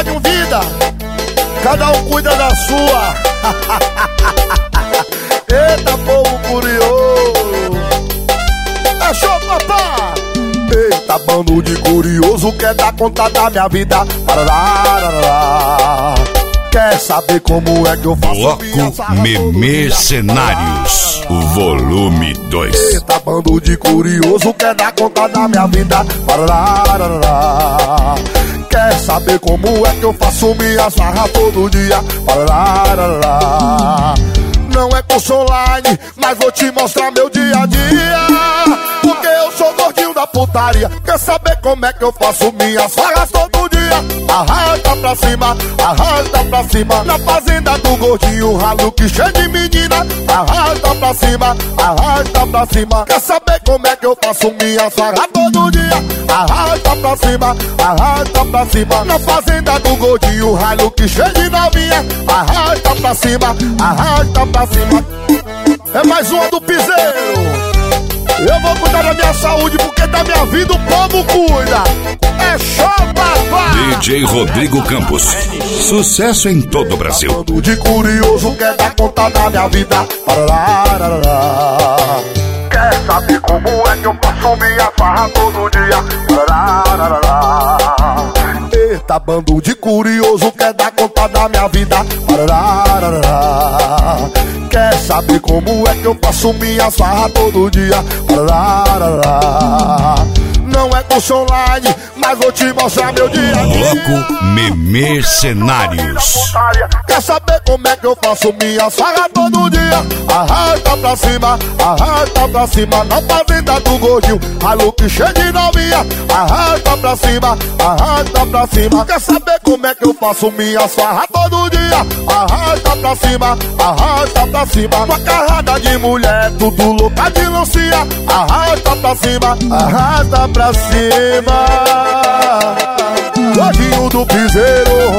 tenho vida, cada um cuida da sua. Eita, povo curioso. É show, papá. Eita, bando de curioso, quer dar conta da minha vida. Quer saber como é que eu faço? Bloco Mercenários, o volume 2. Eita, bando de curioso, quer dar conta da minha vida. Quer saber como é que eu faço minhas farras todo dia? Não é curso online, mas vou te mostrar meu dia a dia. Porque eu sou gordinho da putaria. Quer saber como é que eu faço minhas farras todo dia? Arrasta pra cima, arrasta pra cima. Na fazenda do gordinho, ralo que cheio de menina. Arrasta pra cima, arrasta pra cima. Quer saber como é que eu faço minhas farras todo dia? Arrasta pra cima, arrasta pra cima. Na fazenda do gordinho, ralo que cheio de novinha. Arrasta pra cima, arrasta pra cima. É mais uma do piseiro. Eu vou cuidar da minha saúde, porque da minha vida o povo cuida. É show, papai. DJ Rodrigo Campos, sucesso em todo o Brasil. Bando de curioso, quer dar conta da minha vida. Quer saber como é que eu faço minha farra todo dia? Eita, bando de curioso, quer dar conta da minha vida. Quer saber como é que eu faço minha farra todo dia? Não é curso online, mas vou te mostrar meu dia a dia. Bloco Mercenários. Quer saber como é que eu faço minha farra todo dia? Arrasta pra cima, arrasta pra cima. Na fazenda do gordinho, ralo que cheio de novinha. Arrasta pra cima, arrasta pra cima. Quer saber como é que eu faço minha farra todo dia? Arrasta pra cima, arrasta pra cima. Uma carrada de mulher, tudo louca de lancia. Arrasta pra cima, arrasta pra cima. Gordinho do piseiro.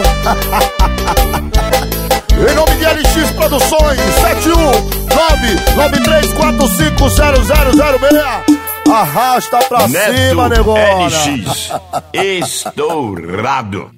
Em nome de LX Produções, 71993450006. Arrasta pra cima, negócio. LX, estourado.